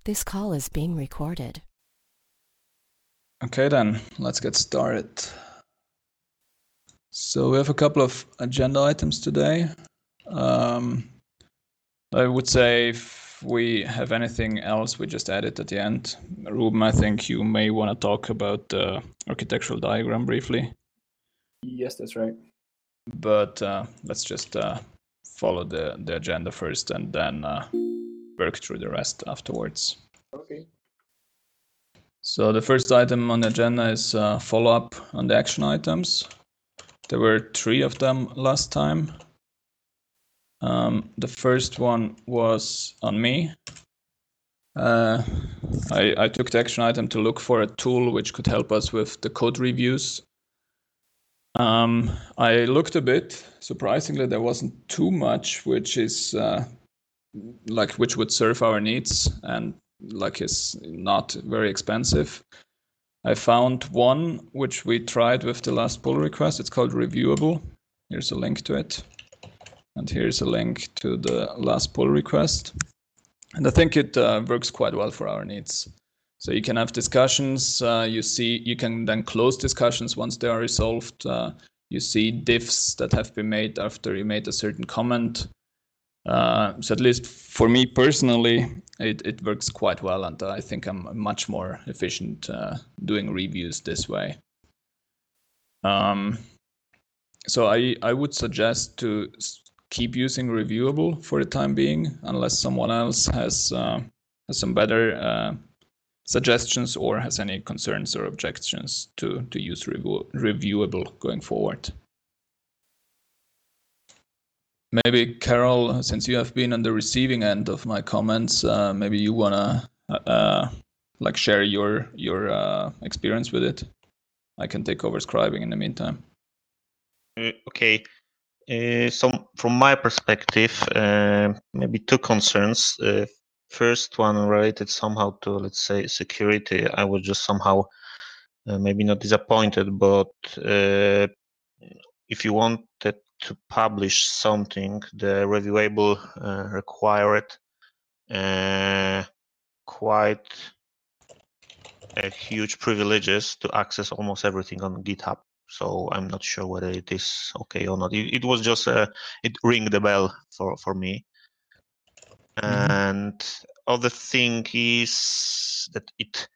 This call is being recorded. Okay then, let's get started. So we have a couple of agenda items today. I would say if we have anything else, we just add it at the end. Ruben, I think you may want to talk about the architectural diagram briefly. Yes, that's right. But let's just follow the agenda first and then work through the rest afterwards. Okay. So the first item on the agenda is follow-up on the action items. There were 3 of them last time. The first one was on me. I took the action item to look for a tool which could help us with the code reviews. I looked a bit. Surprisingly, there wasn't too much which is which would serve our needs and is not very expensive. I found one which we tried with the last pull request. It's called Reviewable. Here's a link to it. And here's a link to the last pull request. And I think it works quite well for our needs. So you can have discussions. You can then close discussions once they are resolved. You see diffs that have been made after you made a certain comment. So at least for me personally, it works quite well, and I think I'm much more efficient doing reviews this way. So I would suggest to keep using Reviewable for the time being, unless someone else has some better suggestions or has any concerns or objections to use Reviewable going forward. Maybe Carol, since you have been on the receiving end of my comments, maybe you wanna share your experience with it. I can take over scribing in the meantime. Okay. So from my perspective, maybe 2 concerns. First one related somehow to, let's say, security. I was just somehow maybe not disappointed, but if you wanted to publish something, the reviewable required quite huge privileges to access almost everything on GitHub. So I'm not sure whether it is okay or not. It was just it ringed the bell for me. Mm-hmm. And other thing is that it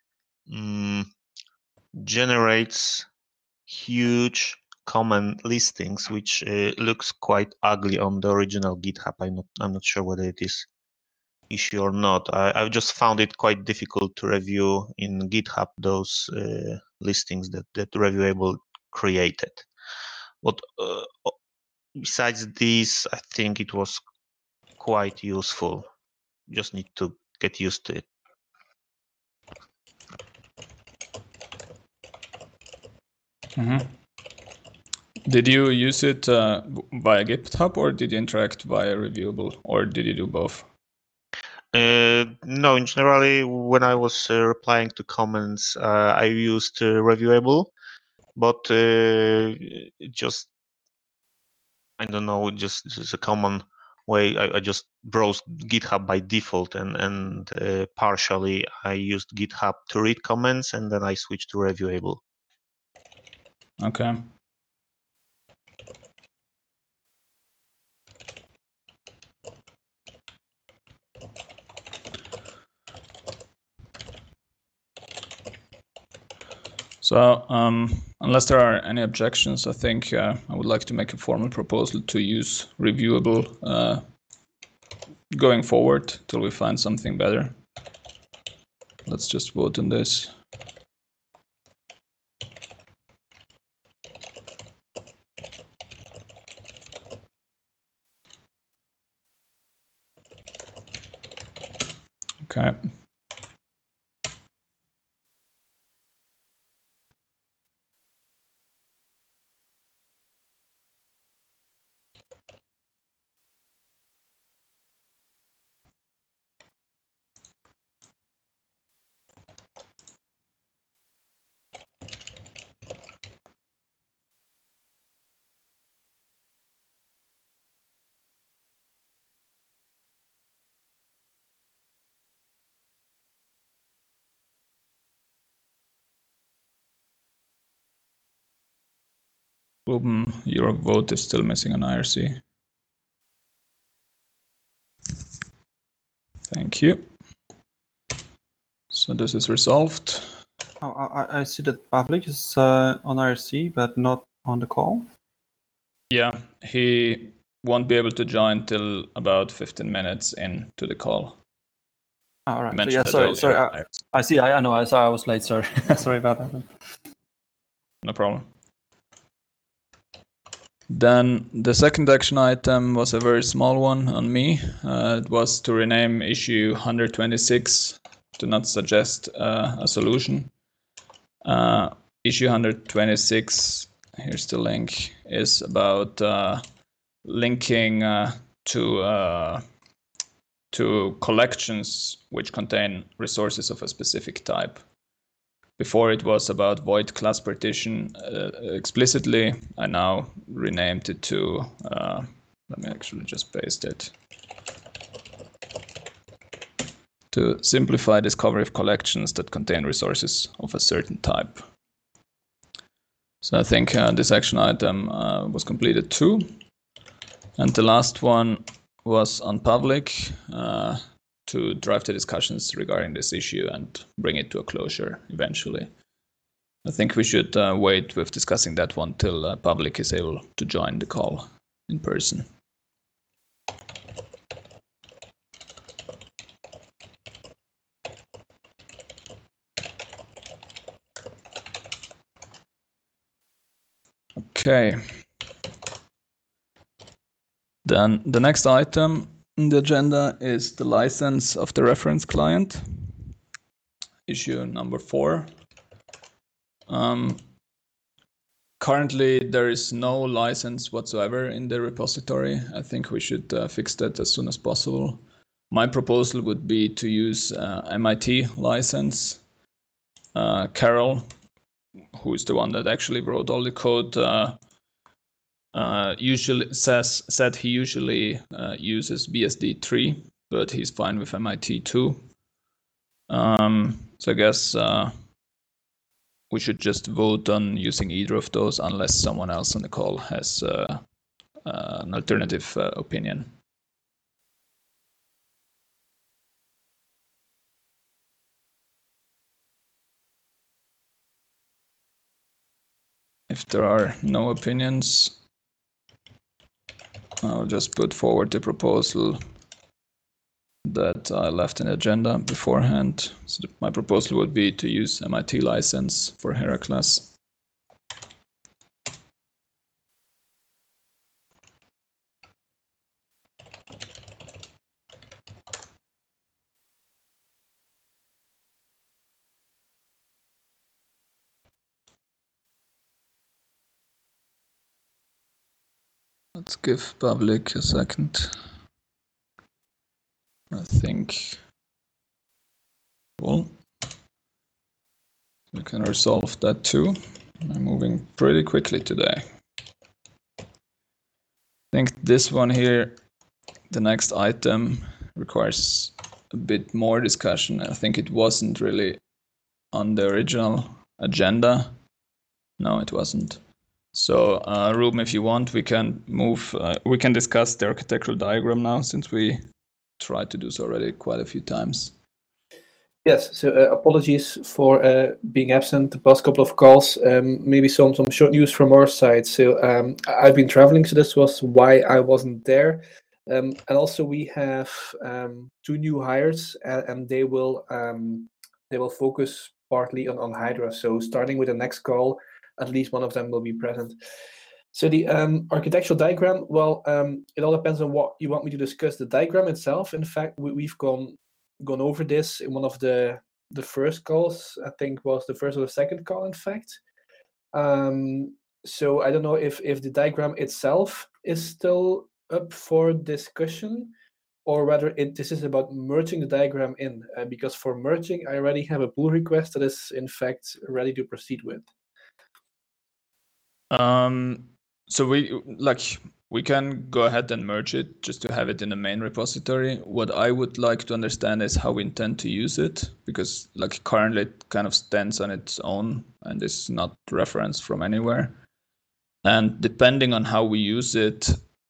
generates huge comment listings, which looks quite ugly on the original GitHub. I'm not sure whether it is issue or not. I've just found it quite difficult to review in GitHub those listings that Reviewable created. But besides this, I think it was quite useful. Just need to get used to it. Mm-hmm. Did you use it via GitHub or did you interact via Reviewable, or did you do both? No, in generally, when I was replying to comments, I used Reviewable, but just, I don't know, just a common way. I just browsed GitHub by default, and partially I used GitHub to read comments, and then I switched to Reviewable. Okay. So unless there are any objections, I think I would like to make a formal proposal to use Reviewable going forward till we find something better. Let's just vote on this. Okay. Ruben, your vote is still missing an IRC. Thank you. So this is resolved. Oh, I see that Pavlik is on IRC, but not on the call. Yeah, he won't be able to join till about 15 minutes into the call. All right. So, Mentioned yeah, that sorry. earlier. I see. I know. I saw I was late. Sorry. Sorry about that. No problem. Then the second action item was a very small one on me. It was to rename issue 126 to not suggest a solution. Issue 126, here's the link, is about linking to collections which contain resources of a specific type. Before it was about void class partition explicitly. I now renamed it to, let me actually just paste it, to simplify discovery of collections that contain resources of a certain type. So I think this action item was completed too. And the last one was on public to drive the discussions regarding this issue and bring it to a closure eventually. I think we should wait with discussing that one till public is able to join the call in person. Okay. Then the next item in the agenda is the license of the reference client, issue number 4. Currently, there is no license whatsoever in the repository. I think we should fix that as soon as possible. My proposal would be to use MIT license. Carol, who is the one that actually wrote all the code, usually said he usually uses BSD 3, but he's fine with MIT 2. So I guess we should just vote on using either of those unless someone else on the call has an alternative opinion. If there are no opinions, I'll just put forward the proposal that I left in the agenda beforehand. So my proposal would be to use MIT license for Heracles. Let's give public a second. I think well, we can resolve that too. I'm moving pretty quickly today. I think this one here, the next item, requires a bit more discussion. I think it wasn't really on the original agenda. No, it wasn't. So, Ruben, if you want, we can move. We can discuss the architectural diagram now, since we tried to do so already quite a few times. Yes, so apologies for being absent the past couple of calls. Maybe some short news from our side. So I've been traveling, so this was why I wasn't there. And also we have 2 new hires, and they will focus partly on Hydra. So starting with the next call, at least one of them will be present. So the architectural diagram, well, it all depends on what you want me to discuss. The diagram itself, in fact, we've gone over this in one of the first calls. I think was the first or the second call, in fact. So I don't know if the diagram itself is still up for discussion, or whether this is about merging the diagram in. Because for merging, I already have a pull request that is in fact ready to proceed with. So we can go ahead and merge it just to have it in the main repository. What I would like to understand is how we intend to use it, because currently it kind of stands on its own and is not referenced from anywhere. And depending on how we use it,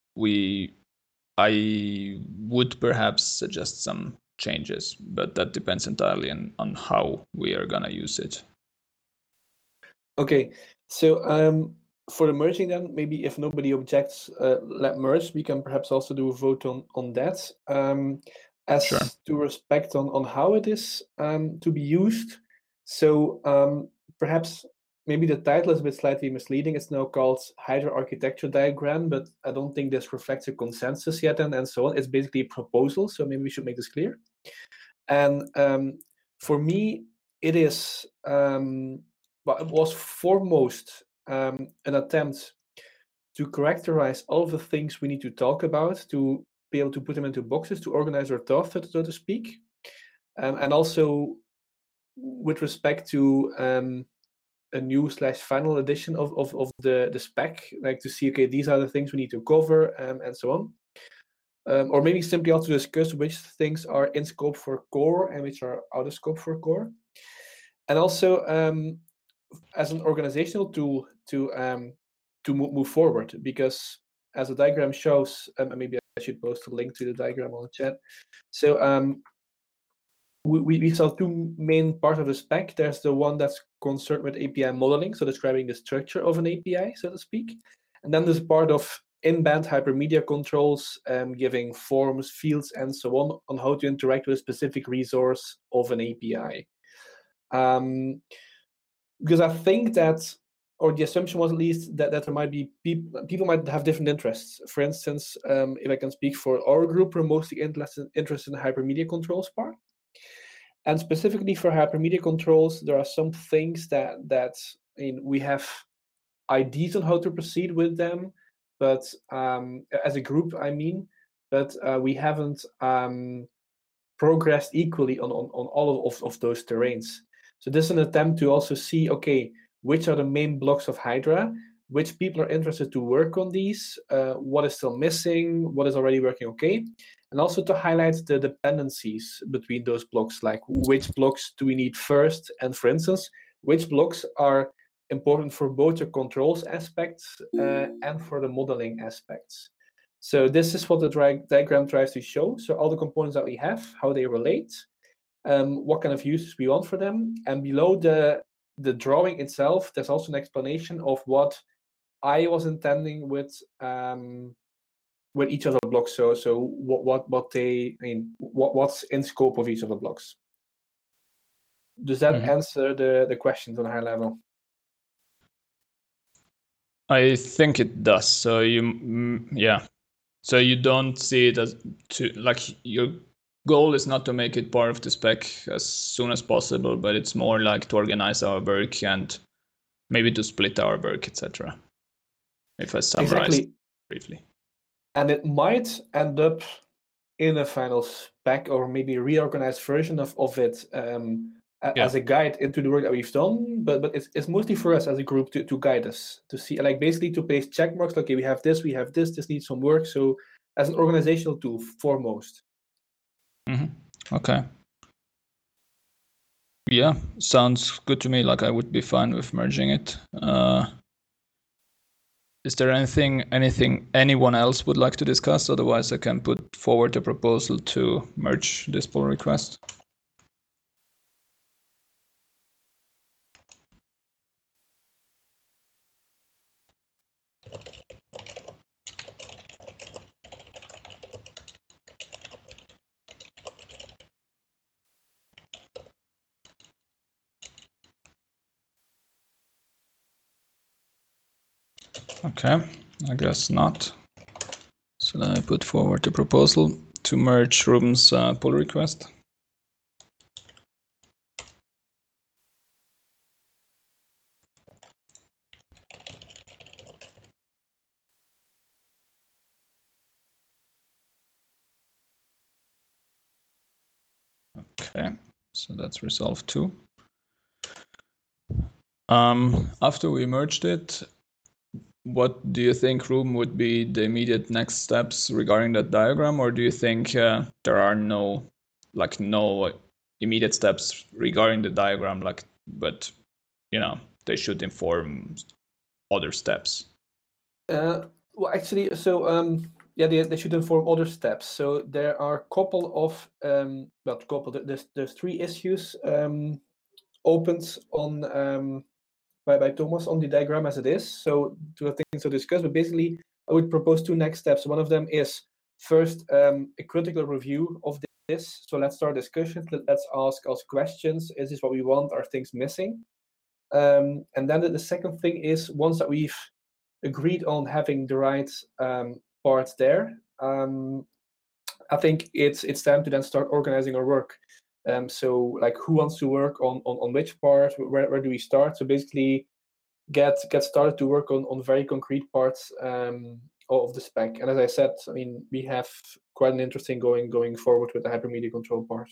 I would perhaps suggest some changes, but that depends entirely on how we are gonna use it. Okay, so for the merging then, maybe if nobody objects, let merge. We can perhaps also do a vote on that. As Sure. to respect on how it is to be used. So perhaps maybe the title is a bit slightly misleading. It's now called Hydra Architecture Diagram, but I don't think this reflects a consensus yet and so on. It's basically a proposal, so maybe we should make this clear. And for me, it is, but it was foremost an attempt to characterize all the things we need to talk about, to be able to put them into boxes, to organize our thought, so to speak. And also with respect to a new / final edition of the spec, like to see, okay, these are the things we need to cover and so on. Or maybe simply also discuss which things are in scope for core and which are out of scope for core. And also as an organizational tool to move forward, because as the diagram shows, maybe I should post a link to the diagram on the chat. So we saw two main parts of the spec. There's the one that's concerned with API modeling, so describing the structure of an API, so to speak. And then there's part of in-band hypermedia controls, giving forms, fields, and so on how to interact with a specific resource of an API. Because I think that, or the assumption was at least that there might be people might have different interests. For instance, if I can speak for our group, we're mostly interested in the hypermedia controls part. And specifically for hypermedia controls, there are some things that I mean, we have ideas on how to proceed with them, but as a group, I mean, but we haven't progressed equally on all of those terrains. So this is an attempt to also see, okay, which are the main blocks of Hydra, which people are interested to work on these, what is still missing, what is already working okay, and also to highlight the dependencies between those blocks, like which blocks do we need first, and for instance, which blocks are important for both the controls aspects and for the modeling aspects. So this is what the diagram tries to show. So all the components that we have, how they relate, what kind of uses we want for them, and below the drawing itself, there's also an explanation of what I was intending with each of the blocks. So what they, I mean, what's in scope of each of the blocks. Does that answer the questions on a high level? I think it does. So yeah. So you don't see it as your goal is not to make it part of the spec as soon as possible, but it's more like to organize our work and maybe to split our work, etc. If I summarize briefly. And it might end up in a final spec or maybe a reorganized version of it as a guide into the work that we've done, but it's mostly for us as a group to guide us, to see, like, basically to place check marks, like, okay, we have this needs some work. So as an organizational tool foremost. Okay. Yeah, sounds good to me. Like, I would be fine with merging it. Is there anything anyone else would like to discuss? Otherwise, I can put forward a proposal to merge this pull request. Okay, I guess not. So then I put forward the proposal to merge Ruben's pull request. Okay, so that's resolved too. After we merged it, what do you think, Ruben, would be the immediate next steps regarding that diagram? Or do you think there are no immediate steps regarding the diagram, but they should inform other steps? Well, actually, so yeah, they should inform other steps. So there are a couple of there's 3 issues opened on by Thomas on the diagram as it is. So 2 things to discuss, but basically I would propose 2 next steps. One of them is first a critical review of this. So let's start discussions. Let's ask questions. Is this what we want? Are things missing? And then the second thing is, once that we've agreed on having the right parts there, I think it's time to then start organizing our work. So like, who wants to work on which part? Where do we start? So basically, get started to work on very concrete parts of the spec. And as I said, I mean, we have quite an interesting going forward with the hypermedia control part.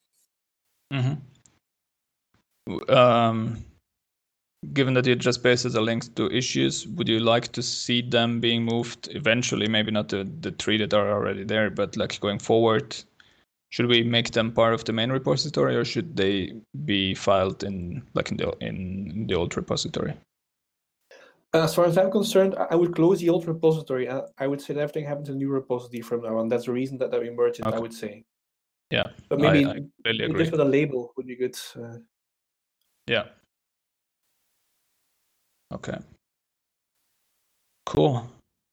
Given that you just pasted the links to issues, would you like to see them being moved eventually? Maybe not the 3 that are already there, but like going forward, should we make them part of the main repository, or should they be filed in the old repository? As far as I'm concerned, I would close the old repository. I would say that everything happens in the new repository from now on. That's the reason that we merge it, Okay. I would say. Yeah, But maybe I really agree. just with a label would be good. Yeah. Okay. Cool.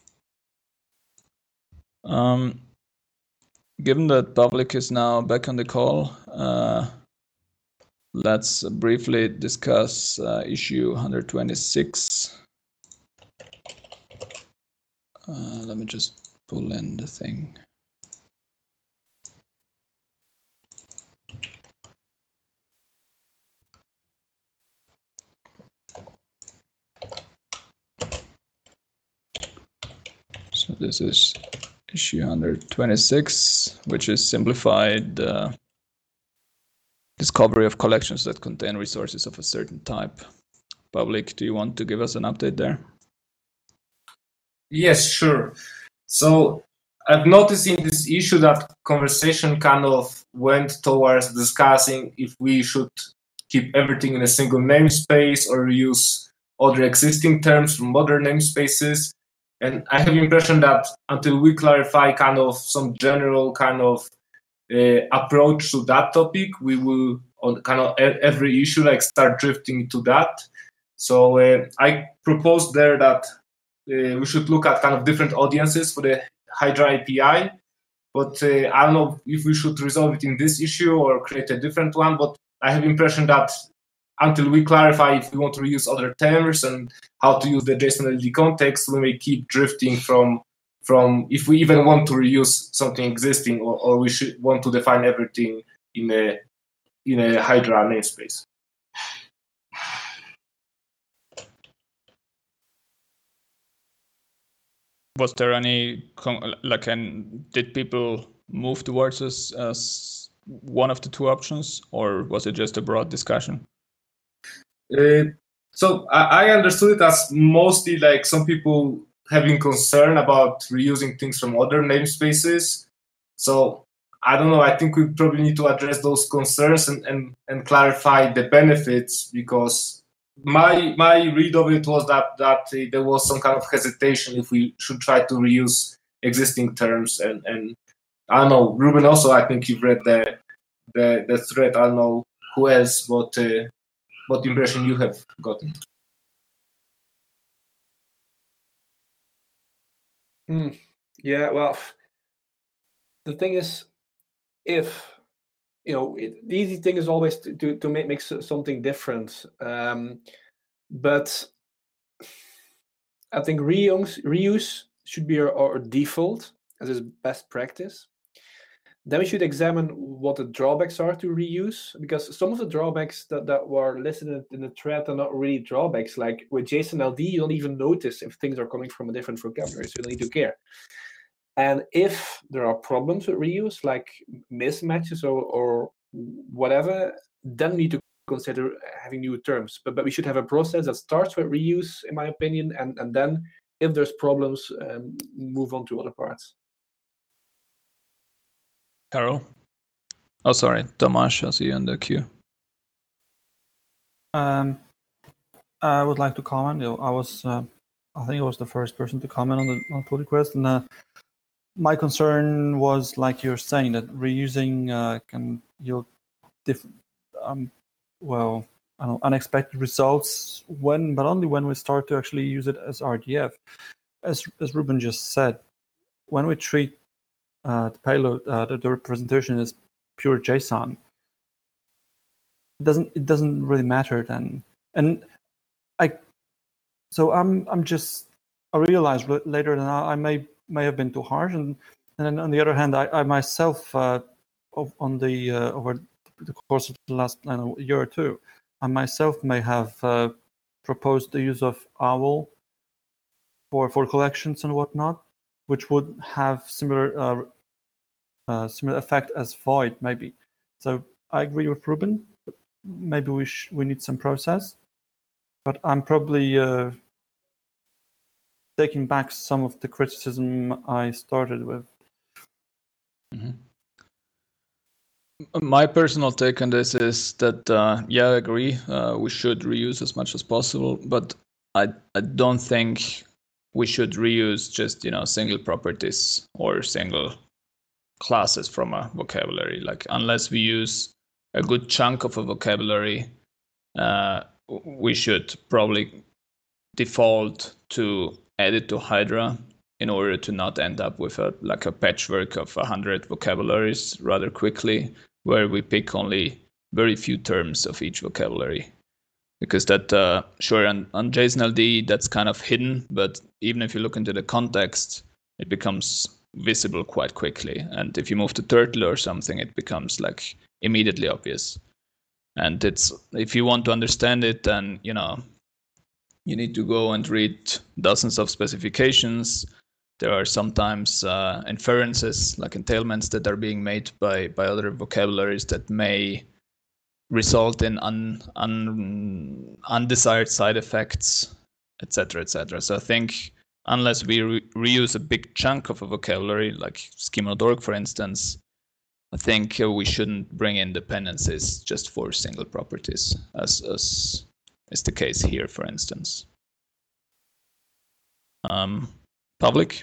Given that Pavlik is now back on the call, let's briefly discuss issue 126. Let me just pull in the thing. So this is issue 126, which is simplified discovery of collections that contain resources of a certain type. Pavlik, do you want to give us an update there? Yes, sure. So I've noticed in this issue that conversation kind of went towards discussing if we should keep everything in a single namespace or use other existing terms from other namespaces. And I have the impression that until we clarify kind of some general kind of approach to that topic, we will on kind of every issue like start drifting to that. So I proposed there that we should look at kind of different audiences for the Hydra API, but I don't know if we should resolve it in this issue or create a different one. But I have the impression that until we clarify if we want to reuse other terms and how to use the JSON-LD context, we may keep drifting from if we even want to reuse something existing, or we should want to define everything in a Hydra namespace. Was there any did people move towards us as one of the 2 options, or was it just a broad discussion? So I understood it as mostly like some people having concern about reusing things from other namespaces. So I don't know, I think we probably need to address those concerns and clarify the benefits, because my read of it was that there was some kind of hesitation if we should try to reuse existing terms. And I don't know, Ruben, also I think you've read the thread. I don't know who else, what impression you have gotten. Yeah, well, the thing is, if the easy thing is always to make something different, but I think reuse should be our default as is best practice. Then we should examine what the drawbacks are to reuse, because some of the drawbacks that were listed in the thread are not really drawbacks. Like with JSON-LD, you don't even notice if things are coming from a different vocabulary, so you don't need to care. And if there are problems with reuse, like mismatches or whatever, then we need to consider having new terms. But we should have a process that starts with reuse, in my opinion, and then if there's problems, move on to other parts. Carol? Oh, sorry, Tomasz, I see you in the queue. I would like to comment. I I think I was the first person to comment on pull request, and my concern was, like you're saying, that reusing can yield different, unexpected results but only when we start to actually use it as RDF. As Ruben just said, when we treat the payload, the representation as pure JSON, it doesn't really matter then. And I realized later that I may have been too harsh, and then on the other hand, I myself over the course of the last year or two, I myself may have proposed the use of OWL for collections and whatnot, which would have similar effect as Void maybe. So I agree with Ruben. Maybe we need some process, but I'm probably taking back some of the criticism I started with. Mm-hmm. My personal take on this is that, I agree. We should reuse as much as possible, but I don't think we should reuse just, single properties or single classes from a vocabulary. Like, unless we use a good chunk of a vocabulary, we should probably default to add it to Hydra in order to not end up with a patchwork of 100 vocabularies rather quickly, where we pick only very few terms of each vocabulary. Because that, sure, on JSON-LD, that's kind of hidden, but even if you look into the context, it becomes visible quite quickly. And if you move to Turtle or something, it becomes immediately obvious. And if you want to understand it, then, you need to go and read dozens of specifications. There are sometimes inferences, like entailments, that are being made by other vocabularies that may result in undesired side effects, etc., etc. So I think unless we reuse a big chunk of a vocabulary, like schema.org, for instance, I think we shouldn't bring in dependencies just for single properties, as is the case here, for instance. Public?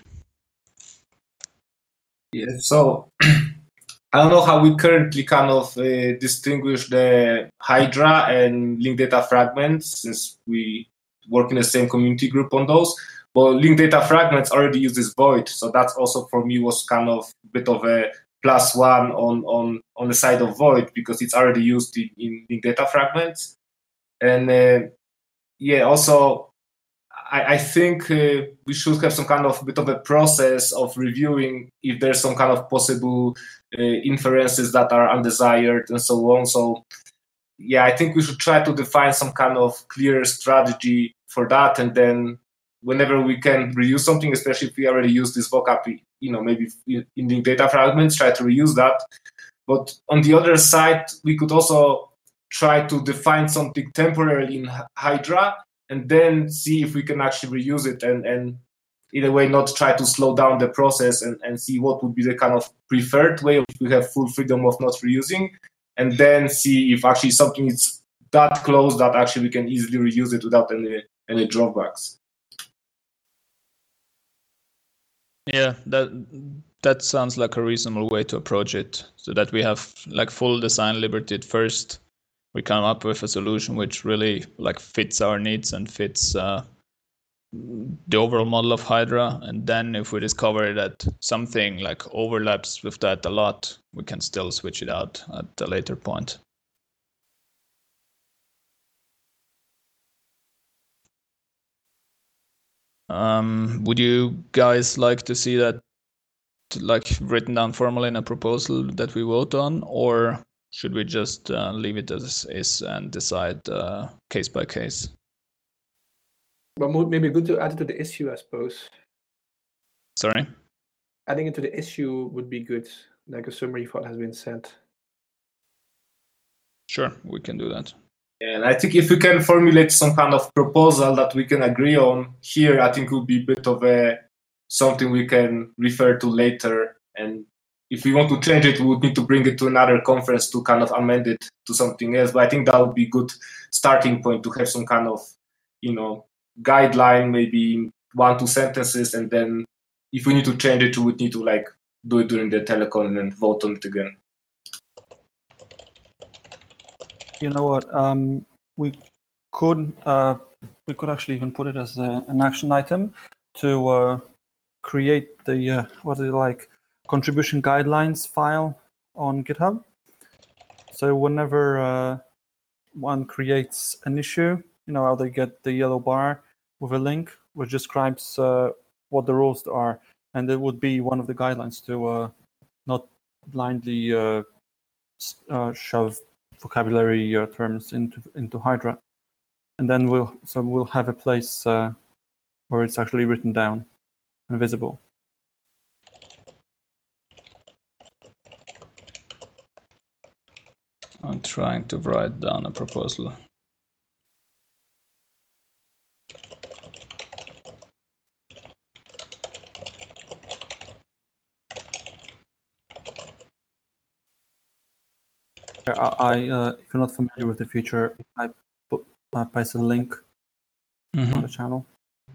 Yeah, so I don't know how we currently kind of distinguish the Hydra and linked data fragments, since we work in the same community group on those. But linked data fragments already uses Void, so that's also for me was kind of a bit of a +1 on the side of Void, because it's already used in linked data fragments. And also I think we should have some kind of bit of a process of reviewing if there's some kind of possible inferences that are undesired and so on. So I think we should try to define some kind of clear strategy for that, and then whenever we can reuse something, especially if we already use this vocab, maybe in the data fragments, try to reuse that. But on the other side, we could also try to define something temporarily in Hydra, and then see if we can actually reuse it, and in a way not try to slow down the process, and see what would be the kind of preferred way if we have full freedom of not reusing, and then see if actually something is that close that actually we can easily reuse it without any drawbacks. Yeah, that sounds like a reasonable way to approach it, so that we have full design liberty at first. We come up with a solution which really fits our needs and fits the overall model of Hydra. And then if we discover that something overlaps with that a lot, we can still switch it out at a later point. Would you guys like to see that written down formally in a proposal that we vote on, or should we just leave it as is and decide case by case? Well, maybe good to add it to the issue, I suppose. Sorry? Adding it to the issue would be good, like a summary of what has been said. Sure, we can do that. And I think if we can formulate some kind of proposal that we can agree on here, I think it would be a bit of something we can refer to later. And if we want to change it, we would need to bring it to another conference to kind of amend it to something else. But I think that would be a good starting point to have some kind of, guideline, maybe 1-2 sentences, and then if we need to change it, we would need to like do it during the telecon and then vote on it again. You know what? We could actually even put it as an action item to create the contribution guidelines file on GitHub. So whenever one creates an issue, you know how they get the yellow bar with a link which describes what the rules are, and it would be one of the guidelines to not blindly shove vocabulary terms into Hydra, and then we'll have a place where it's actually written down and visible. I'm trying to write down a proposal. If you're not familiar with the feature, I paste a link on the channel.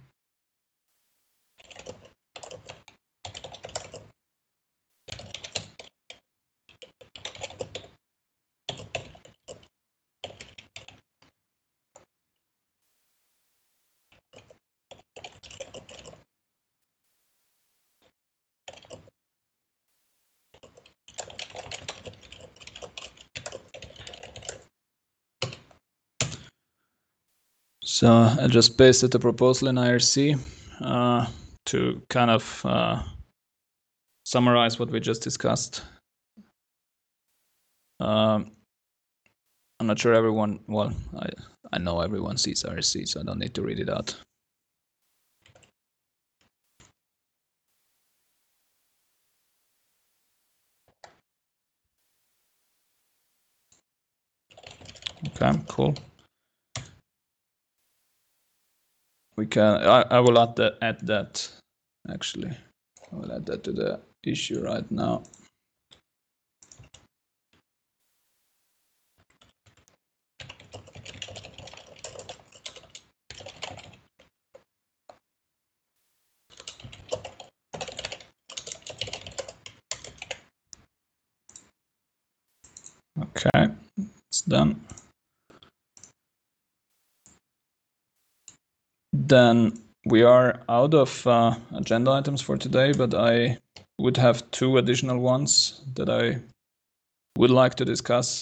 So I just pasted the proposal in IRC to kind of summarize what we just discussed. I'm not sure everyone, well, I know everyone sees IRC, so I don't need to read it out. Okay, cool. We can. I will add that. Actually, I will add that to the issue right now. Okay, it's done. Then we are out of agenda items for today, but I would have 2 additional ones that I would like to discuss.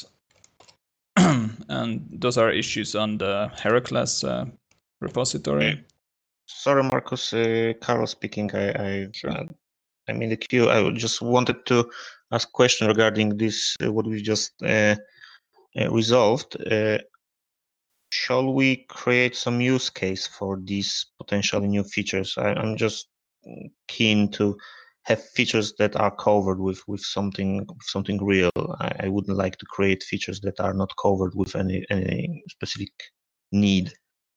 And those are issues on the Heracles repository. Sorry, Marcus. Carol speaking. I'm in the queue. I just wanted to ask a question regarding this, what we just resolved. Shall we create some use case for these potentially new features? I'm just keen to have features that are covered with something real. I wouldn't like to create features that are not covered with any specific need.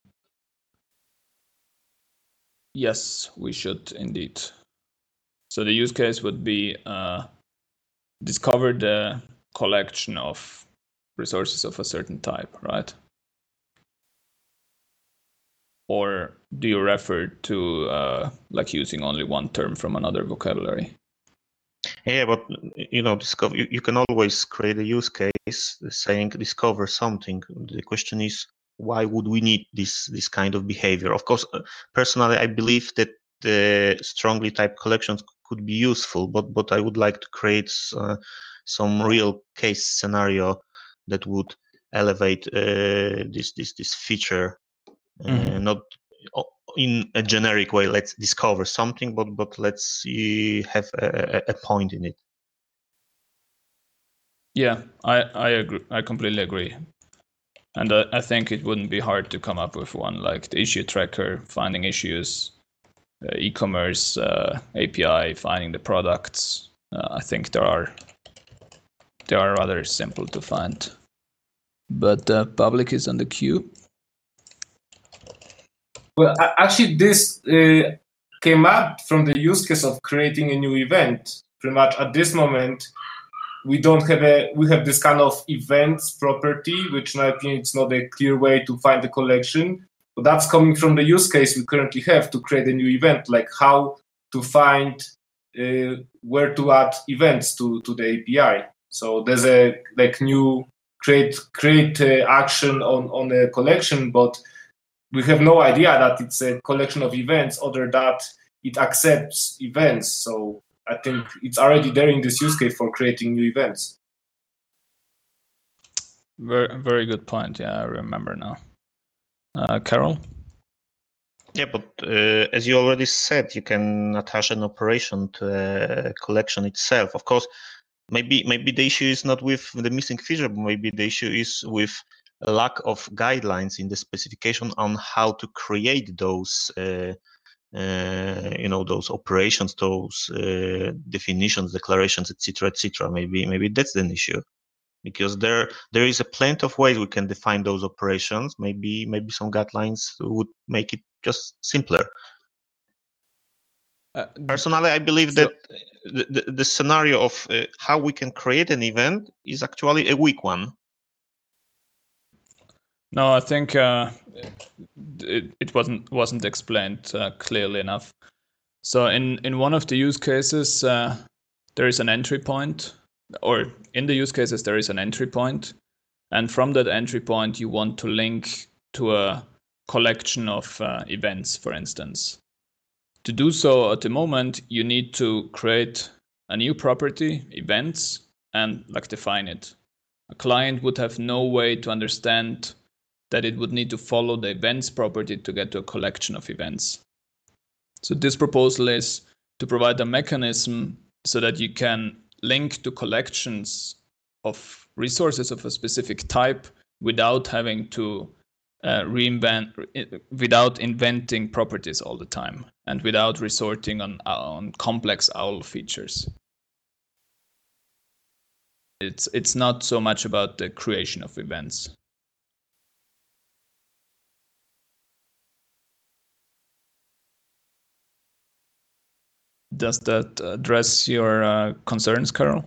Yes, we should indeed. So the use case would be discover the collection of resources of a certain type, right? Or do you refer to like using only one term from another vocabulary? Yeah, but you know, you can always create a use case saying discover something. The question is, why would we need this kind of behavior? Of course, personally, I believe that the strongly typed collections could be useful, but I would like to create some real case scenario that would elevate this feature, not in a generic way. Let's discover something, but let's have a point in it. Yeah, I agree. I completely agree. And I think it wouldn't be hard to come up with one, like the issue tracker, finding issues, e-commerce API, finding the products. I think they are rather simple to find. But the public is on the queue. Well, actually, this came up from the use case of creating a new event. Pretty much at this moment, we have this kind of events property, which in my opinion is not a clear way to find the collection. but that's coming from the use case we currently have to create a new event, like how to find where to add events to the API. So there's a new create action on a collection, but we have no idea that it's a collection of events other that it accepts events. So I think it's already there in this use case for creating new events. Very, very good point. Yeah, I remember now. Carol? Yeah, but as you already said, you can attach an operation to a collection itself. Of course, maybe the issue is not with the missing feature, but maybe the issue is with a lack of guidelines in the specification on how to create those, those operations, those definitions, declarations, etc., etc. Maybe that's an issue, because there is a plenty of ways we can define those operations. Maybe some guidelines would make it just simpler. Personally, I believe that the scenario of how we can create an event is actually a weak one. No, I think it wasn't explained clearly enough. So in one of the use cases, there is an entry point, or in the use cases there is an entry point, and from that entry point you want to link to a collection of events, for instance. To do so at the moment, you need to create a new property, events, and define it. A client would have no way to understand that it would need to follow the events property to get to a collection of events. So this proposal is to provide a mechanism so that you can link to collections of resources of a specific type without having to without inventing properties all the time, and without resorting on complex OWL features. It's not so much about the creation of events. Does that address your concerns, Carol?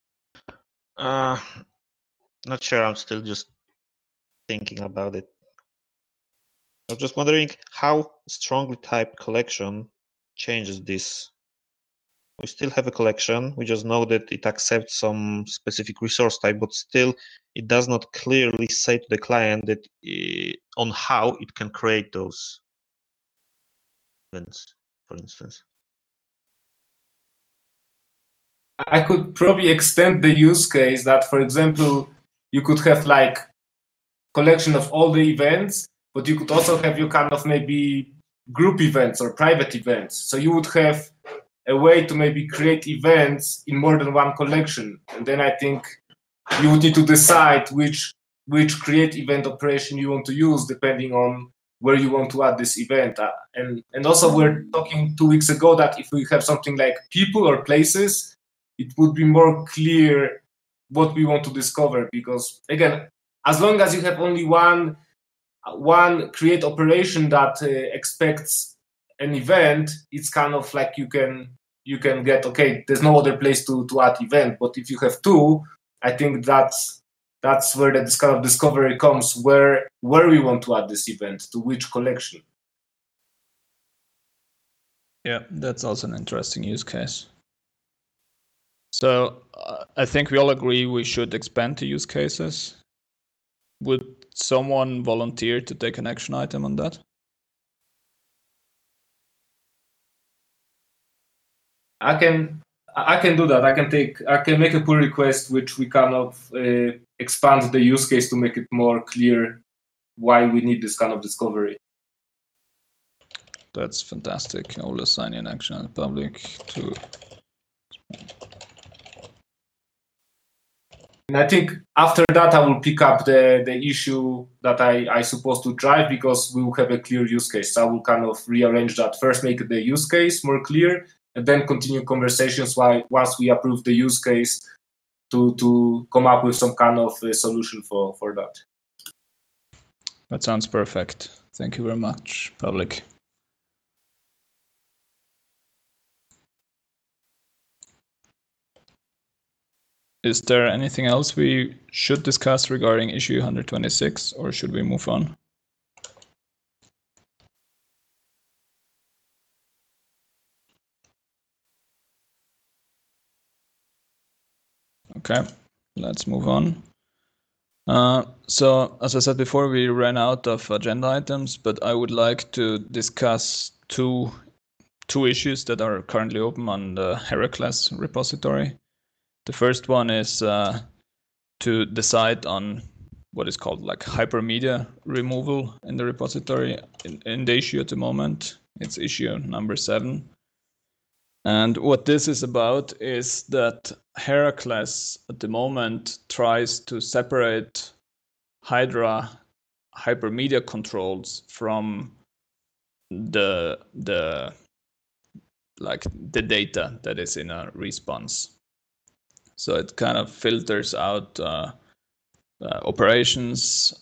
Not sure. I'm still just thinking about it. I was just wondering how strongly typed collection changes this. We still have a collection. We just know that it accepts some specific resource type, but still it does not clearly say to the client that on how it can create those events, for instance. I could probably extend the use case that, for example, you could have collection of all the events, but you could also have your kind of maybe group events or private events. So you would have a way to maybe create events in more than one collection. And then I think you would need to decide which create event operation you want to use depending on where you want to add this event. And also we're talking 2 weeks ago that if we have something like people or places, it would be more clear what we want to discover, because again, as long as you have only one create operation that expects an event, it's kind of like you can get, okay, there's no other place to add event. But if you have two, I think that's where this kind of discovery comes, where we want to add this event, to which collection. Yeah, that's also an interesting use case. So I think we all agree we should expand the use cases. Would someone volunteer to take an action item on that? I can do that. I can make a pull request, which we kind of expand the use case to make it more clear why we need this kind of discovery. That's fantastic. I will assign an action in public to. And I think after that, I will pick up the issue that I supposed to drive, because we will have a clear use case. So I will kind of rearrange that. First, make the use case more clear, and then continue conversations once we approve the use case to come up with some kind of solution for that. That sounds perfect. Thank you very much, Public. Is there anything else we should discuss regarding issue 126, or should we move on? Okay, let's move on. So, as I said before, we ran out of agenda items, but I would like to discuss two issues that are currently open on the Heracles repository. The first one is to decide on what is called like hypermedia removal in the repository in the issue at the moment. It's issue number 7. And what this is about is that Heracles at the moment tries to separate Hydra hypermedia controls from the data that is in a response. So it kind of filters out operations,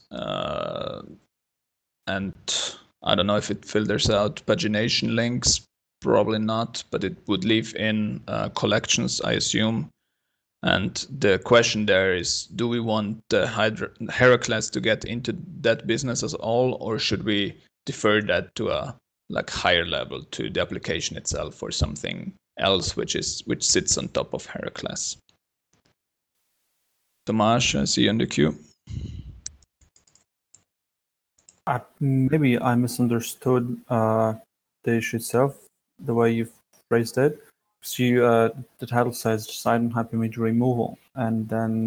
and I don't know if it filters out pagination links. Probably not, but it would leave in collections, I assume. And the question there is, do we want the Heracles to get into that business as all, or should we defer that to a higher level, to the application itself or something else which sits on top of Heracles? Tomasz, I see you in the queue. Maybe I misunderstood the issue itself, the way you've phrased it. So the title says decide on hypermedia removal, and then,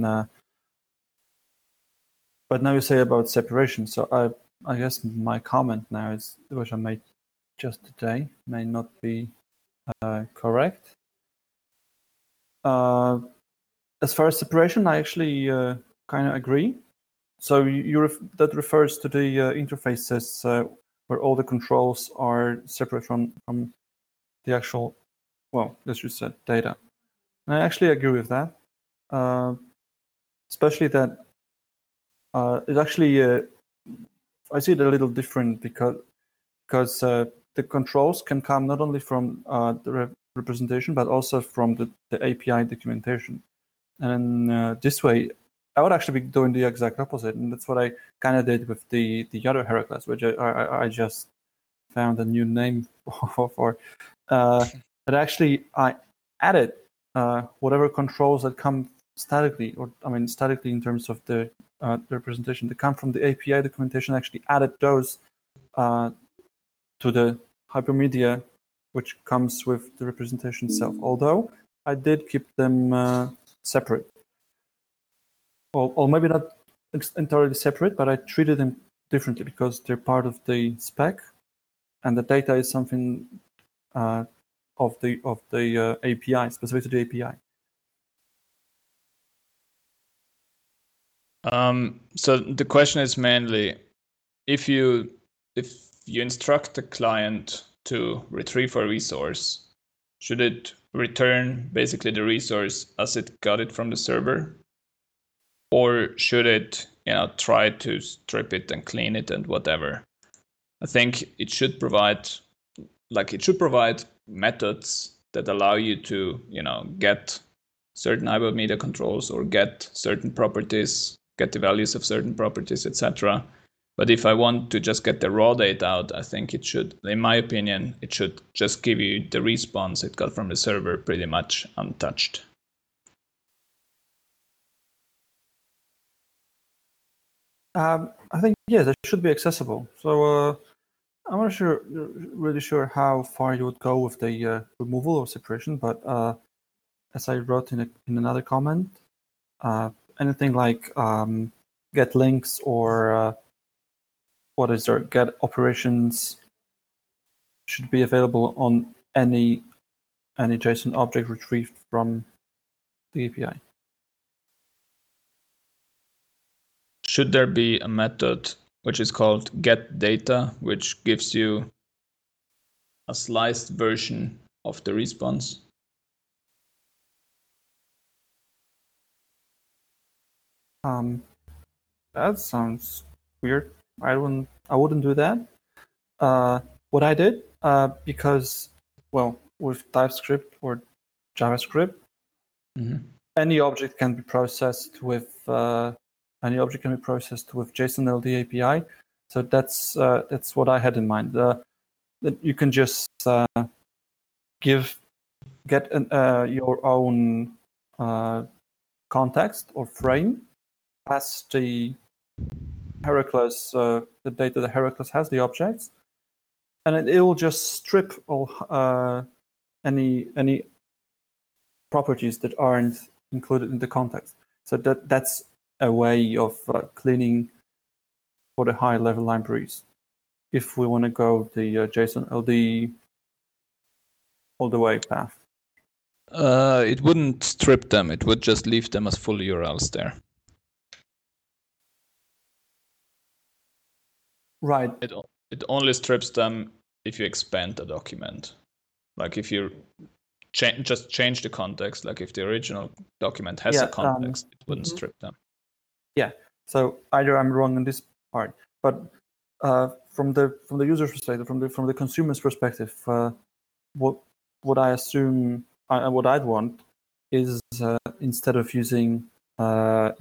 but now you say about separation. So I guess my comment now is, which I made just today, may not be correct. As far as separation, I actually kind of agree. So that refers to the interfaces where all the controls are separate from the actual, well, as you said, data. And I actually agree with that, especially that it actually, I see it a little different because the controls can come not only from the representation, but also from the API documentation. And this way, I would actually be doing the exact opposite, and that's what I kind of did with the other Heracles, which I just found a new name for. But actually, I added whatever controls that come statically, statically in terms of the representation that come from the API documentation. I actually added those to the hypermedia, which comes with the representation itself. Although I did keep them separate. Or maybe not entirely separate, but I treated them differently because they're part of the spec, and the data is something of the API, specific to the API. So the question is mainly, if you instruct the client to retrieve a resource, should it return basically the resource as it got it from the server? Or should it, try to strip it and clean it and whatever? I think it should provide methods that allow you to, get certain hypermedia controls or get certain properties, get the values of certain properties, etc. But if I want to just get the raw data out, I think it should, in my opinion, it should just give you the response it got from the server pretty much untouched. I think, yes, it should be accessible. So I'm not really sure how far you would go with the removal or separation, but as I wrote in another comment, anything like get links or get operations should be available on any JSON object retrieved from the API. Should there be a method which is called getData, which gives you a sliced version of the response? That sounds weird. I wouldn't do that. What I did, because, well, with TypeScript or JavaScript, any object can be processed with JSON LD API. So that's what I had in mind. That you can just get your own context or frame as the Heracles, the data that Heracles has, the objects, and it will just strip all any properties that aren't included in the context. So that's a way of cleaning for the high-level libraries. If we want to go the JSON LD all the way path. It wouldn't strip them. It would just leave them as full URLs there. Right. It only strips them if you expand the document. Like if you just change the context, like if the original document has a context, it wouldn't strip them. Yeah. So either I'm wrong on this part, but from the user's perspective, from the consumer's perspective, what I assume what I'd want is instead of using the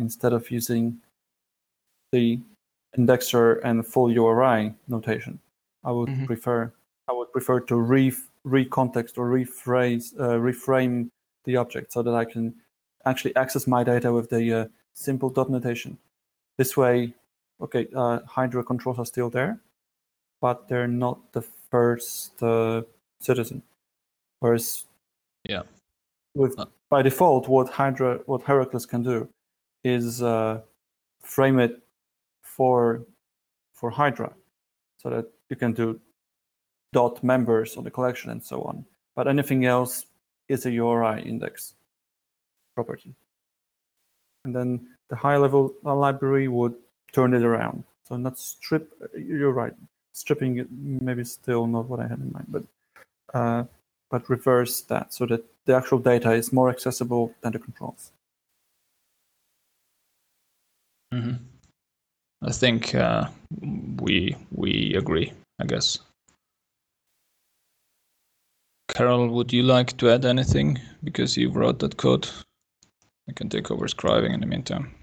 indexer and full URI notation, I would prefer to recontext or reframe the object so that I can actually access my data with the simple dot notation. This way, okay, Hydra controls are still there, but they're not the first citizen. Whereas, by default, what Heracles can do is frame it for Hydra, so that you can do dot members of the collection and so on. But anything else is a URI index property. And then the high-level library would turn it around. So not strip. You're right. Stripping it maybe still not what I had in mind, but reverse that so that the actual data is more accessible than the controls. I think we agree, I guess. Carol, would you like to add anything? Because you wrote that code. I can take over scribing in the meantime.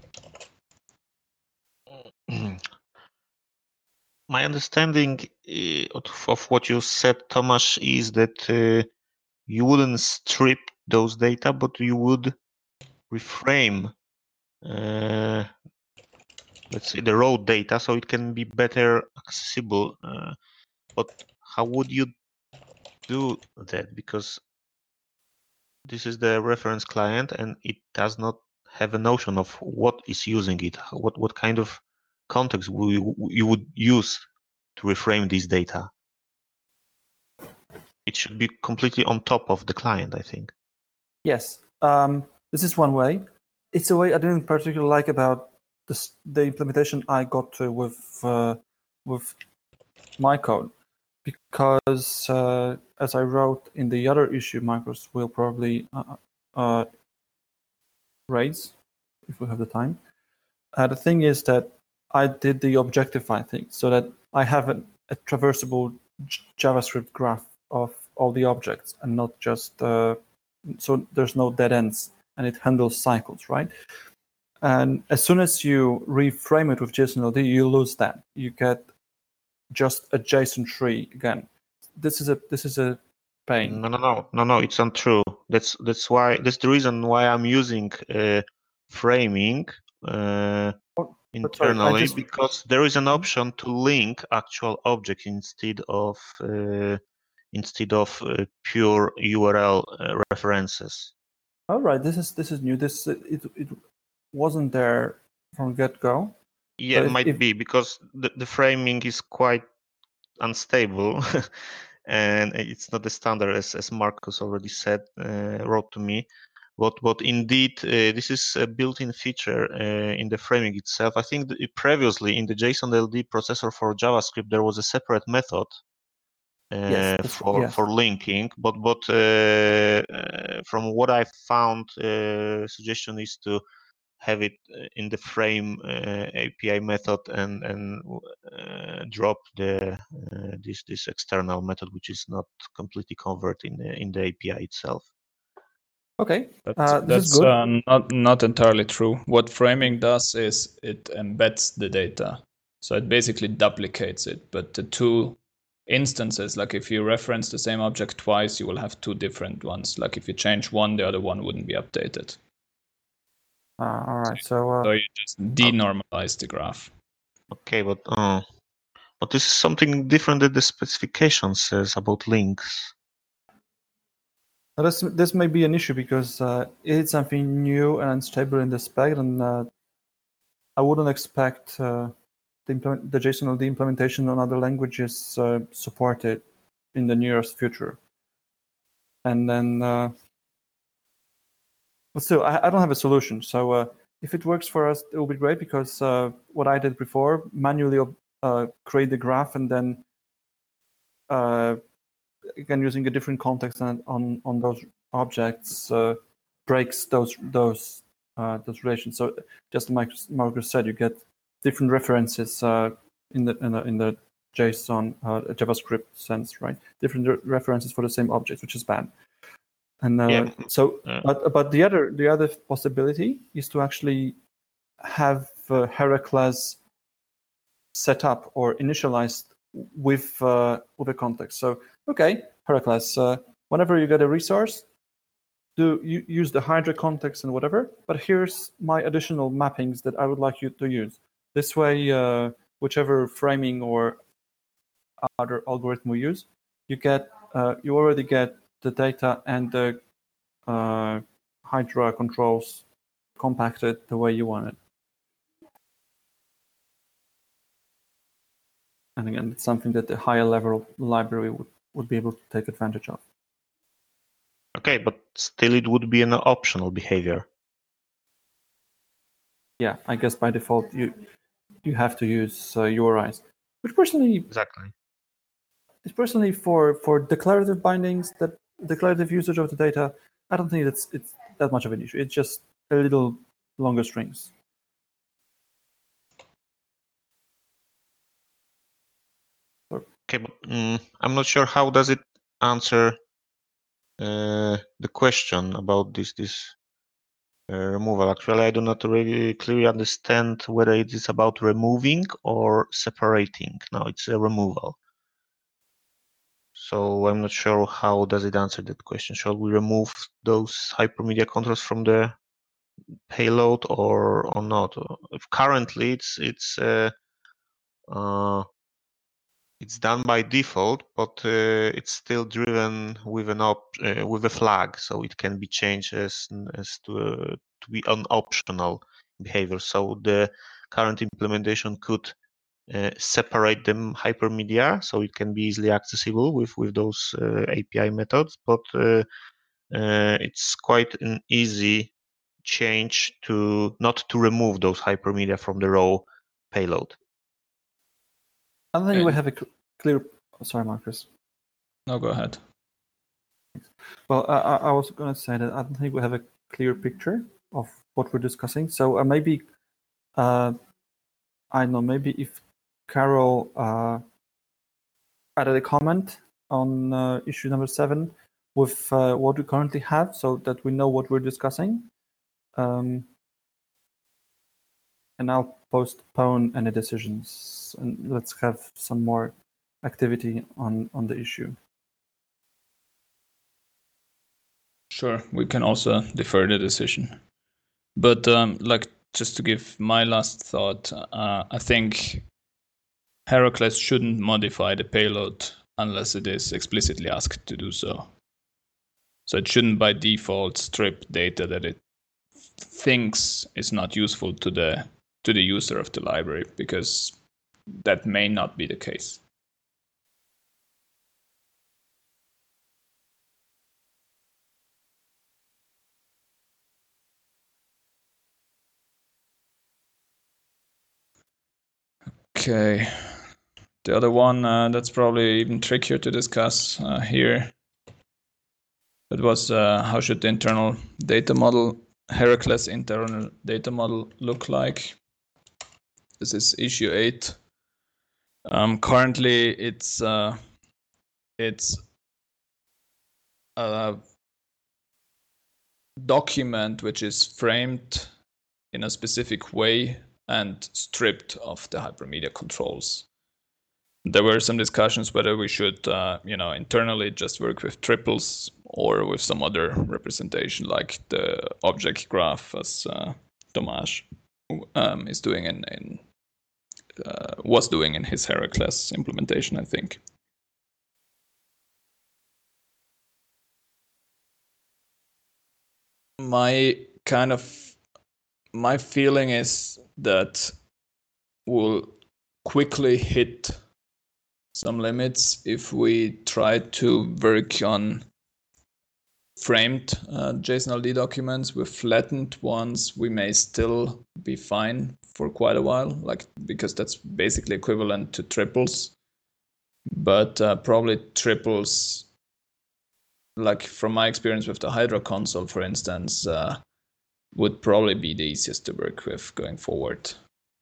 My understanding of what you said, Tomasz, is that you wouldn't strip those data, but you would reframe, let's say, the raw data so it can be better accessible. But how would you do that? Because this is the reference client, and it does not have a notion of what is using it. What kind of context you would use to reframe this data? It should be completely on top of the client, I think. Yes, this is one way. It's a way I didn't particularly like about the implementation I got to with my code, because as I wrote in the other issue, Marcus will probably raise if we have the time. The thing is that I did the Objectify thing so that I have a traversable JavaScript graph of all the objects and not just so there's no dead ends and it handles cycles, right? And as soon as you reframe it with JSON-LD, you lose that. You get just a JSON tree again. This is a pain. No, it's untrue. That's the reason why I'm using framing internally, because there is an option to link actual object instead of pure URL references. All right, this is new. It wasn't there from get-go. Yeah, it might be because the framing is quite unstable, and it's not the standard as Marcus already said, wrote to me. But indeed, this is a built-in feature in the framing itself. I think that previously in the JSON-LD processor for JavaScript there was a separate method for linking, but from what I found, suggestion is to have it in the frame API method and drop this external method, which is not completely covered in the API itself. Okay, that's not entirely true. What framing does is it embeds the data, so it basically duplicates it. But the two instances, like if you reference the same object twice, you will have two different ones. Like if you change one, the other one wouldn't be updated. All right. So So you just denormalize the graph. Okay, but this is something different that the specification says about links. this may be an issue because it's something new and unstable in the spec, and I wouldn't expect the JSON LD implementation on other languages supported in the nearest future. And then, but still, I don't have a solution. So if it works for us, it will be great, because what I did before, manually create the graph and then again using a different context and on those objects breaks those relations. So just like Marcus said, you get different references in the JSON JavaScript sense, right? Different references for the same object, which is bad. And but the other possibility is to actually have Heracles set up or initialized with a context. So okay, Heracles, whenever you get a resource, you use the Hydra context and whatever, but here's my additional mappings that I would like you to use. This way, whichever framing or other algorithm we use, you already get the data and the Hydra controls compacted the way you want it. And again, it's something that the higher level library would be able to take advantage of. Okay, but still it would be an optional behavior. Yeah, I guess by default you have to use URIs, which personally Exactly. is personally for declarative bindings, that declarative usage of the data. I don't think it's that much of an issue. It's just a little longer strings. Okay, but I'm not sure how does it answer the question about this removal. Actually, I do not really clearly understand whether it is about removing or separating. No, it's a removal. So I'm not sure how does it answer that question. Shall we remove those hypermedia controls from the payload or not? If currently it's done by default, but it's still driven with with a flag, so it can be changed as to be an optional behavior. So the current implementation could separate them hypermedia, so it can be easily accessible with those API methods. But it's quite an easy change to not to remove those hypermedia from the raw payload. I don't think we have a clear. Sorry, Marcus. No, go ahead. Well, I was going to say that I don't think we have a clear picture of what we're discussing. So maybe, I don't know, maybe if Carol added a comment on issue number 7 with what we currently have, so that we know what we're discussing. And I'll postpone any decisions, and let's have some more activity on the issue. Sure, we can also defer the decision. But just to give my last thought, I think Heracles shouldn't modify the payload unless it is explicitly asked to do so. So it shouldn't by default strip data that it thinks is not useful to the user of the library, because that may not be the case. Okay, the other one that's probably even trickier to discuss here. That was how should the internal data model, Heracles internal data model, look like? This is issue 8. Currently, it's a document which is framed in a specific way and stripped of the hypermedia controls. There were some discussions whether we should, internally just work with triples or with some other representation like the object graph, as Tomasz is doing was doing in his Heracles implementation, I think. My feeling is that we'll quickly hit some limits if we try to work on framed JSON-LD documents. With flattened ones, we may still be fine for quite a while, because that's basically equivalent to triples. But probably triples, like from my experience with the Hydra console, for instance, would probably be the easiest to work with going forward.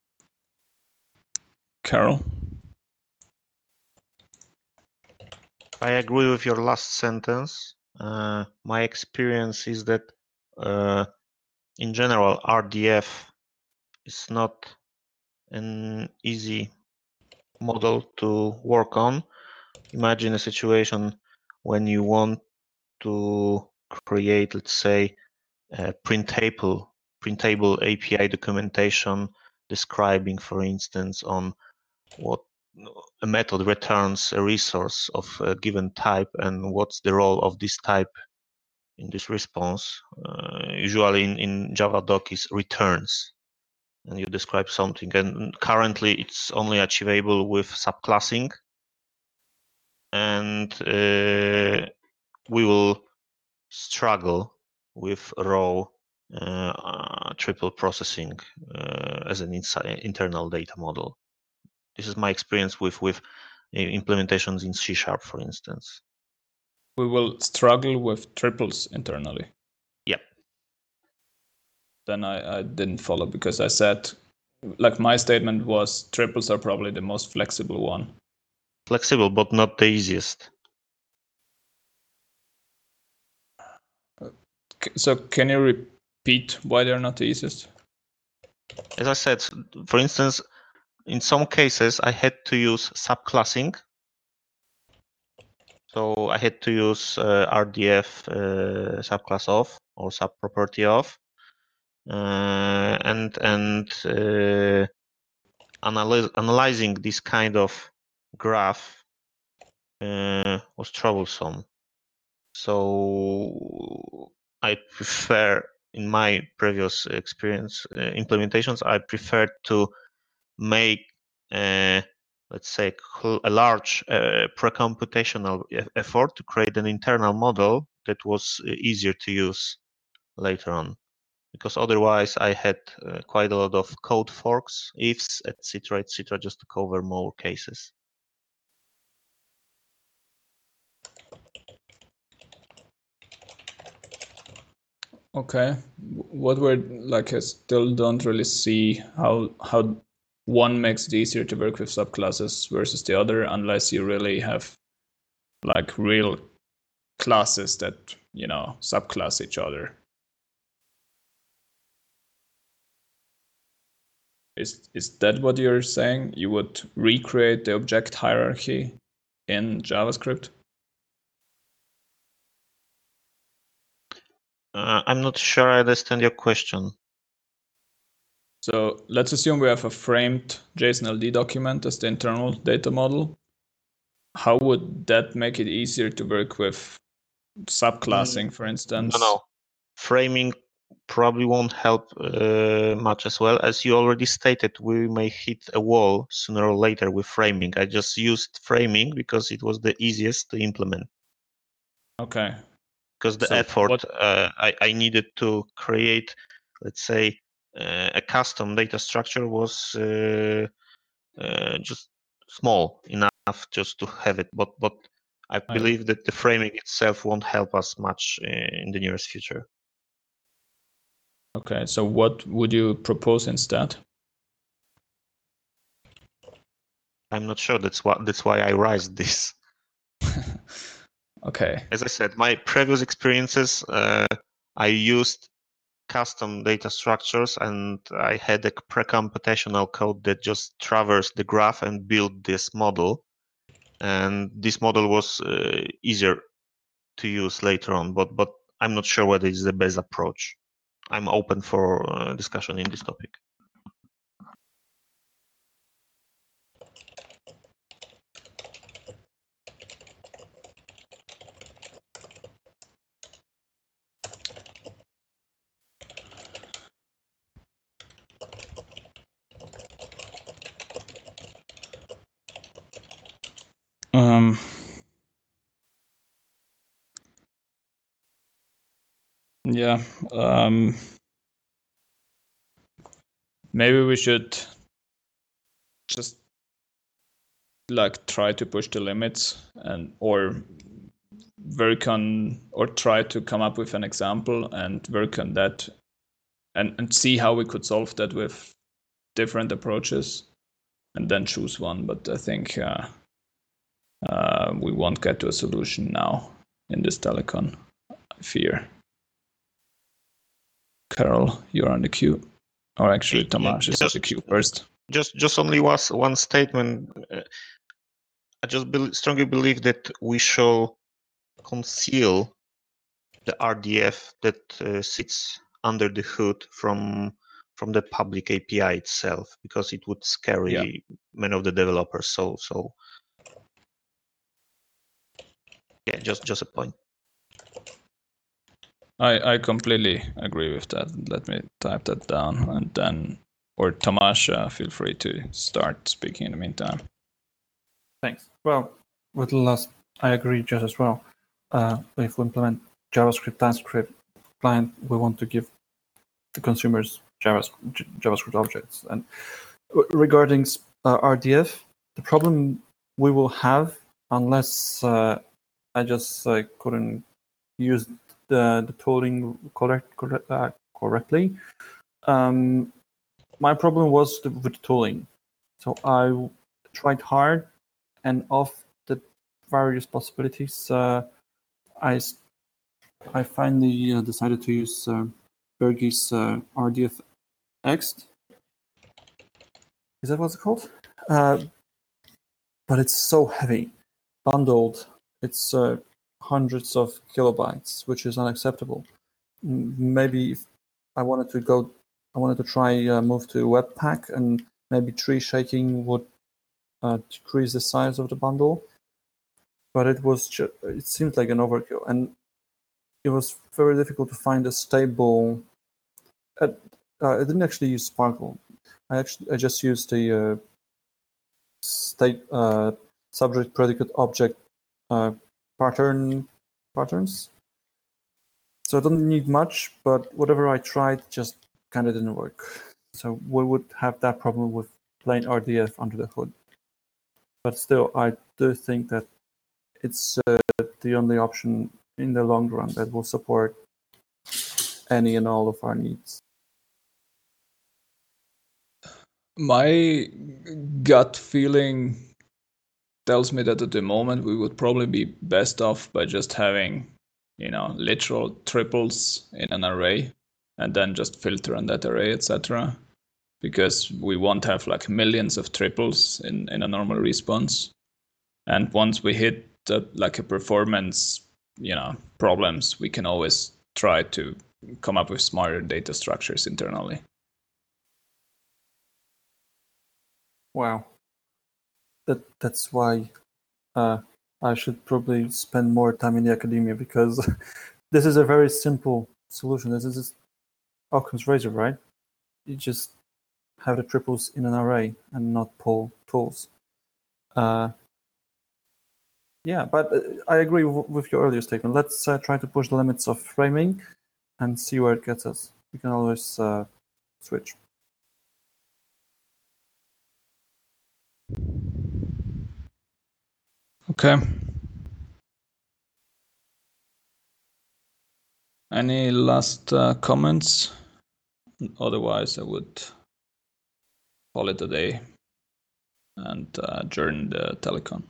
Carol? I agree with your last sentence. My experience is that in general, RDF is not an easy model to work on. Imagine a situation when you want to create, let's say, a printable API documentation describing, for instance, on what a method returns a resource of a given type and what's the role of this type in this response. Usually in Javadoc is returns, and you describe something, and currently it's only achievable with subclassing, and we will struggle with raw triple processing as an internal data model. This is my experience with implementations in C#, for instance. We will struggle with triples internally. Yep. Then I didn't follow, because I said, my statement was triples are probably the most flexible one. Flexible, but not the easiest. So can you repeat why they're not the easiest? As I said, for instance, in some cases I had to use subclassing. So I had to use RDF subclass of or subproperty of, and analyzing this kind of graph was troublesome. So I prefer, in my previous experience implementations, I preferred to make let's say a large pre-computational effort to create an internal model that was easier to use later on, because otherwise I had quite a lot of code forks, ifs, etc., just to cover more cases. Okay, what we're I still don't really see how one makes it easier to work with subclasses versus the other, unless you really have real classes that subclass each other. Is that what you're saying? You would recreate the object hierarchy in JavaScript? I'm not sure I understand your question. So let's assume we have a framed JSON-LD document as the internal data model. How would that make it easier to work with subclassing, for instance? No. Framing probably won't help much as well. As you already stated, we may hit a wall sooner or later with framing. I just used framing because it was the easiest to implement. Okay. Because the effort I needed to create, let's say, a custom data structure was just small enough just to have it. But I believe that the framing itself won't help us much in the nearest future. Okay, so what would you propose instead? I'm not sure. That's why I raised this. Okay. As I said, my previous experiences, I used custom data structures, and I had a pre-computational code that just traversed the graph and built this model. And this model was easier to use later on, but I'm not sure whether it's the best approach. I'm open for discussion in this topic. Yeah. Maybe we should just like try to push the limits or try to come up with an example and work on that and see how we could solve that with different approaches and then choose one. But I think we won't get to a solution now in this telecon, I fear. Carol, you're on the queue. Or actually, Tomasz is on the queue first. Just only one statement. I just strongly believe that we shall conceal the RDF that sits under the hood from the public API itself, because it would scare many of the developers. So yeah, just a point. I completely agree with that. Let me type that down, and then, or Tomasz, feel free to start speaking in the meantime. Thanks. Well, with the last, I agree just as well. If we implement JavaScript, TypeScript client, we want to give the consumers JavaScript objects. And regarding RDF, the problem we will have, unless I just couldn't use the tooling correctly. My problem was with the tooling. So I tried hard, and of the various possibilities, I finally decided to use Bergey's RDF X. Is that what it's called? But it's so heavy, bundled. It's hundreds of kilobytes, which is unacceptable. Maybe if I wanted to try move to Webpack, and maybe tree shaking would decrease the size of the bundle. But it seemed like an overkill, and it was very difficult to find a stable. I didn't actually use Sparkle. I just used the state subject predicate object patterns. So I don't need much, but whatever I tried just kind of didn't work. So we would have that problem with plain RDF under the hood. But still, I do think that it's the only option in the long run that will support any and all of our needs. My gut feeling tells me that at the moment we would probably be best off by just having, literal triples in an array and then just filter on that array, etc. Because we won't have like millions of triples in a normal response. And once we hit like a performance, problems, we can always try to come up with smarter data structures internally. Wow. That's why I should probably spend more time in the academia, because this is a very simple solution. This is Occam's razor, right? You just have the triples in an array and not pull tools. Yeah, but I agree with your earlier statement. Let's try to push the limits of framing and see where it gets us. We can always switch. Okay. Any last comments? Otherwise, I would call it a day and adjourn the telecon.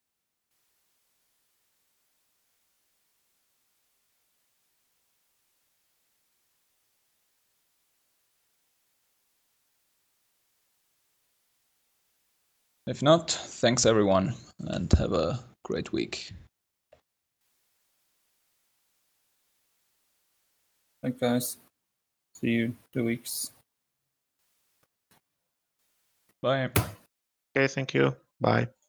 If not, thanks everyone, and have a great week. Thanks, guys. See you in 2 weeks. Bye. Okay, thank you. Bye.